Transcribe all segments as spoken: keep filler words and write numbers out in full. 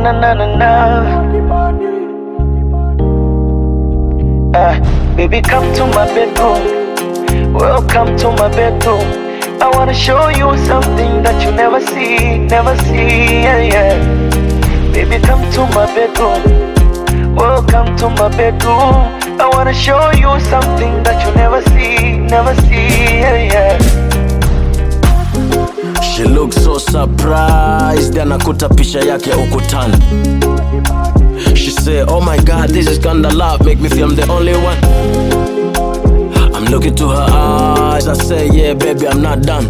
na na na na. Uh, baby, come to my bedroom. Welcome to my bedroom. I wanna show you something that you never see, never see, yeah, yeah. Baby, come to my bedroom. Welcome to my bedroom. I wanna show you something that you never see, never see, yeah, yeah. She looks so surprised, anakuta picha yake ukutani. She said, oh my God, this is kinda love, make me feel I'm the only one. I'm looking to her eyes, I say, yeah baby, I'm not done.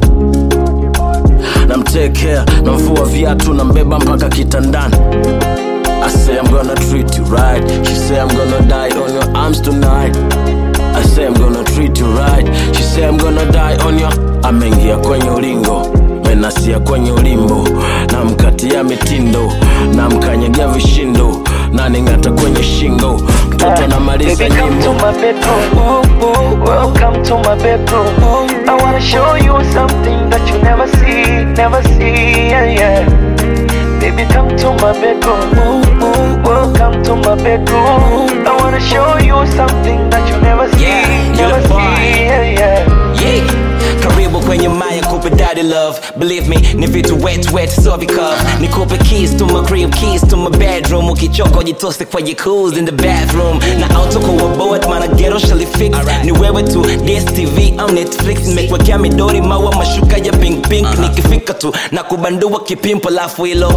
Namtake care, namvua viatu, nambeba mpaka kitandani. I say I'm gonna treat you right. She say I'm gonna die on your arms tonight. I say I'm gonna treat you right. She say I'm gonna die on your. Amengia kwenye ulingo, menasia kwenye ulimbo, namkatia mitindo, namkanyagia vishindo, naningata kwenye shingo, mtoto anamaliza nyimbo. Baby, come to my bedroom. Oh, oh, welcome to my bedroom. Oh, I wanna show you something that you never see, never see, yeah, yeah. Baby, come to my bedroom. Oh, oh, welcome to my bedroom. I wanna show you something that you never see, yeah, never see, yeah, yeah. Yeah. Karibu kwenye maya kupe daddy love. Believe me, ni vitu wet wet so because nikupe keys to my crib, keys to my bedroom. Ukichoka jitose kwa jacuzzi in the bathroom. Na auto kwa board mana ghetto shall fix. Ni wewe tu D S T V au Netflix. Nimekwekea midori maua mashuka ya pink pink. Uh-huh. Nikifika tu na kubandua kipimpo lafu hilo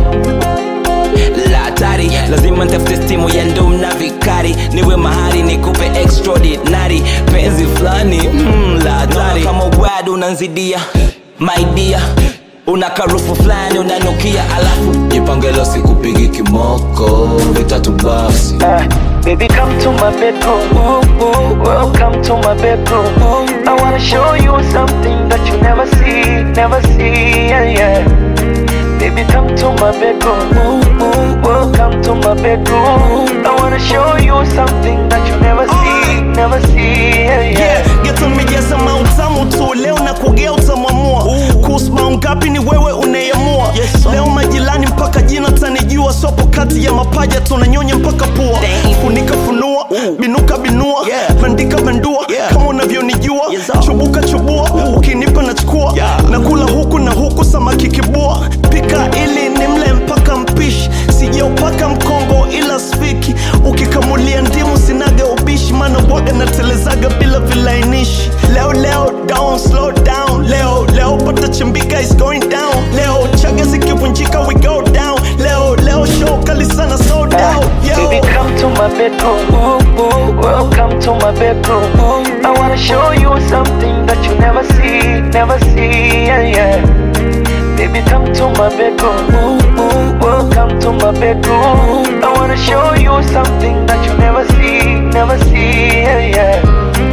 la tari, lazima ntafute stimu ya ndum na vikari. Niwe mahari nikupe extraordinary penzi flani, mm, la tari. Kama wadu unanzidia, my dear, una karufu flani unanukia. Alafu jipangelo sikupigi kimoko, vitatu basi. uh, Baby, come to my bedroom. Oh, oh, welcome to my bedroom. Oh, I wanna show you something that you never see, never see, yeah, yeah. Baby, come to my bedroom. Oh, oh, welcome to my bedroom. I wanna show you something that you never see, never see, yeah, yeah. Yeah, geto mijaza mautamu tu. Leo na kugea utamamua. Kuhusu maungapi ni wewe unayamua. Yes, leo majilani mpaka jina tanijua. Sopo kati ya mapaja tunanyonya mpaka pua. Funika funua, binuka binua, yeah. Bandika bandua, yeah. Kama unavyonijua, yes, chubuka chubua, yeah. Ukinipa nachukua, yeah. Nakula huku na huku samaki kibua. Pika ili nimle mpaka mpishi. Sija upaka mkongo ila spiki. Ukikamulia ndimu sinaga ubishi. Mana waga na telezaga bila vilainishi. Leo leo down, slow down. Leo leo pata chimbika is going down. Leo chaga zikivunjika we go down. Leo leo show kali sana slow down. Yo. Baby, come to my bedroom. Oh, oh, welcome to my bedroom. Oh, I wanna show you something that you never see, never see, yeah, yeah. Baby, come to my bedroom. Oh, oh, welcome to my bedroom. I wanna show you something that you never see, never see, yeah, yeah.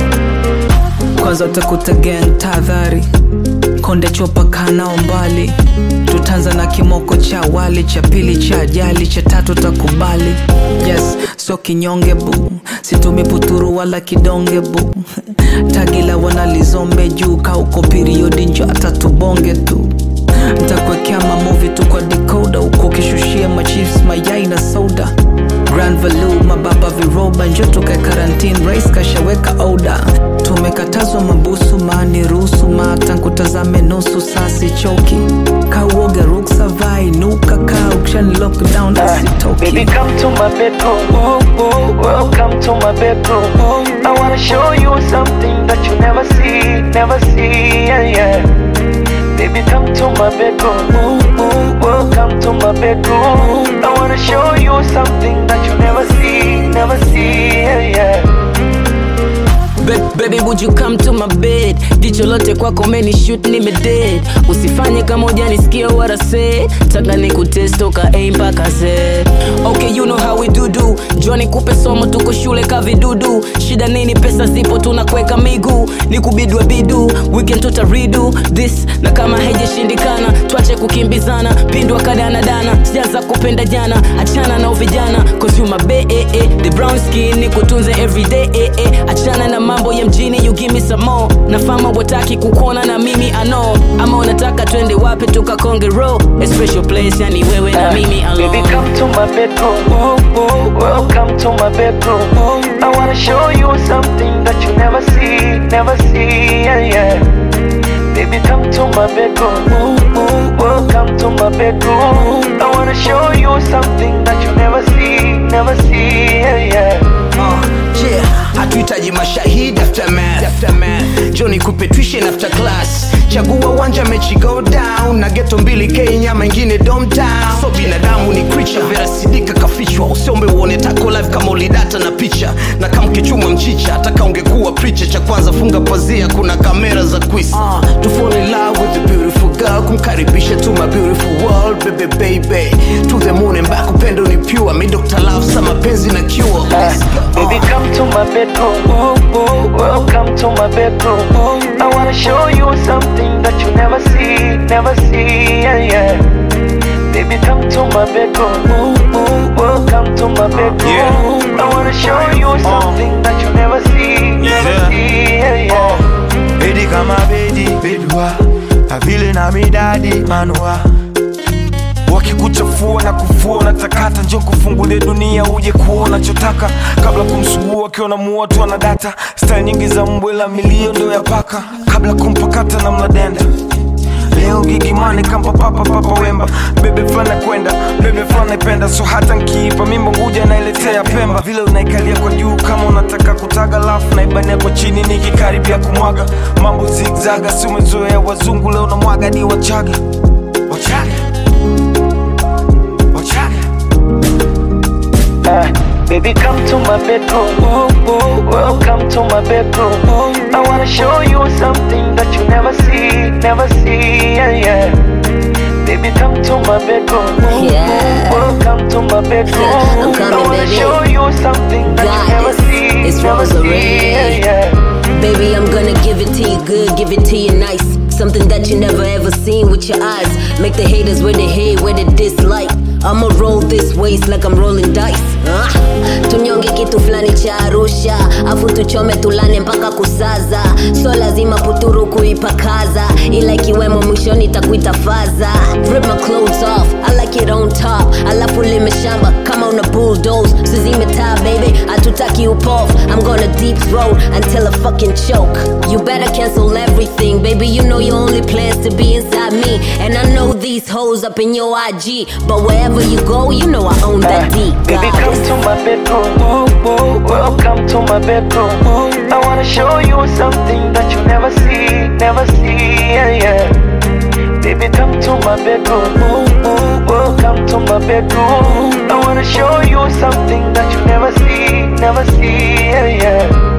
Kwanza utakuta gang tadhari, konde chopa kanao mbali. Tutanza na kimoko cha wali, cha pili cha ajali, cha tatu takubali. Yes, so kinyonge bu, situmi puturu wala kidonge bu. Tagila wanalizombe juu, kauko periodi njo atatubonge tu. Ntakwekea mamovie tu kwa decoder, uko kishushia machiefs mayai na soda. Grand Value, mababa viroba, njo tukae quarantine, race kashaweka order. Tumekatazwa mabusu maani rusu, matangu tazame nusu sasi choki. Kauoga ruksa vai, nuka kaa, ukshani lockdown asitoki. Baby, come to my bedroom. Oh, oh, welcome to my bedroom. Oh, I wanna show you something that you never see, never see, yeah, yeah. Baby, come to my bedroom. Oh, oh, welcome to my bedroom. I wanna show you something that you never see, never see, yeah, yeah. Baby, would you come to my bed? Jicho lote kwako meni shoot nime dead. Usifanye kama hujanisikia what I said. Taka nikutest toka A mpaka Z. Okay, you know how we do do. Johnny kupe somo tuko shule ka vidudu. Shida nini pesa zipo tunakweka miguu. Nikubidwa bidu, weekend tuta redo this. Na kama haijashindikana, tuache kukimbizana. Pindwa kadana dana, sijaanza kupenda jana. Achana na uvijana, cause you my bae, eh, eh. The brown skin, nikutunze everyday, eh, eh. Achana na mambo ya mjini, you give me some more. Na fama wataki kukuona na mimi I know. Ama unataka twende wapi? wapi tukakonge roll. A special place yani wewe na mimi alone. Baby come to my bedroom. Oh, oh, Welcome to my bedroom. oh. I wanna show you something that you never see, never see, yeah, yeah. Baby, come to my bedroom. Oh, oh, Welcome to my bedroom. I wanna show you something that you never see, never see, yeah, yeah. Uh, yeah, hatuhitaji mashahidi aftermath, aftermath. Johnny kupe tuition after class. Chagua wanja mechi go down. Na ghetto mbili Kenya mengine downtown. So binadamu ni creature, Vera Sidika kafichwa. Usiombe uone tako live kama ulidata na picha. Na kama kichuma mchicha, ataka ungekuwa preacher. Cha kwanza funga pazia, kuna kamera za quiz. uh, To fall in love with a beautiful girl. Kumkaribisha to my beautiful world, baby baby. To the moon and back, upendo ni pure. Mi Doctor Love, sa mapenzi na cure. Let's go. Baby, come to my bedroom. oh, oh, Welcome to my bedroom. oh. I wanna show you something that you never see, never see, yeah, yeah. Baby, come to my bedroom. Oh, oh, Welcome to my bedroom. Yeah. I wanna show you something that you never see, never Yeah. see, yeah, yeah. Bedi kama bedi bedua na vile na midadi manua wakikuchafua na kufua unatakata njo kufungulia dunia uje kuona chotaka kabla kumsugua akiwa na mua tu ana data style nyingi za mbwela milio ndo ya paka kabla kumpakata na mladenda leo gigimani kampa papa papa wemba bebe flana kwenda bebe flana penda so hata nkiipa mimbo nguja nailetea Pemba vile unaikalia kwa juu kama unataka kutaga lafu naibania kwa chini nikikaribia kumwaga mambo zigzaga si umezoea wazungu leo na mwaga di wachaga wachaga wachaga Uh, baby, come to my bedroom. oh, oh, Welcome to my bedroom. oh. I wanna show you something that you never see, never see, yeah, yeah. Baby, come to my bedroom. Yeah. Welcome to my bedroom. I'm coming, I wanna baby. show you something that God, you never it's- see, it's never Rosary. see, yeah, yeah. Baby, I'm gonna give it to you good, give it to you nice. Something that you never ever seen with your eyes. Make the haters where they hate, where they dislike. I'ma roll this waist like I'm rolling dice. Ah, tunyonge kitu flani cha Arusha, afu tuchome tulane mpaka kusaza. So lazima puturu kuipakaza, ila ikiwemo mwishoni takuita faza. Rip my clothes off, I like it on top. Alafu lime shamba kama una bulldoze. Sizime taa baby, hatutaki upof. I'm gonna deep throat until I fucking choke. You better cancel everything, baby. You know your only plans to be inside me. And I know these hoes up in your I G, but wherever you go, you know I own that deep. Baby, come to my bedroom. Oh, oh, Welcome to my bedroom. oh. I wanna show you something that you never see, never see, yeah, yeah. Baby, come to my bedroom. Oh, oh, Welcome to my bedroom. I wanna show you something that you never see, never see, yeah, yeah.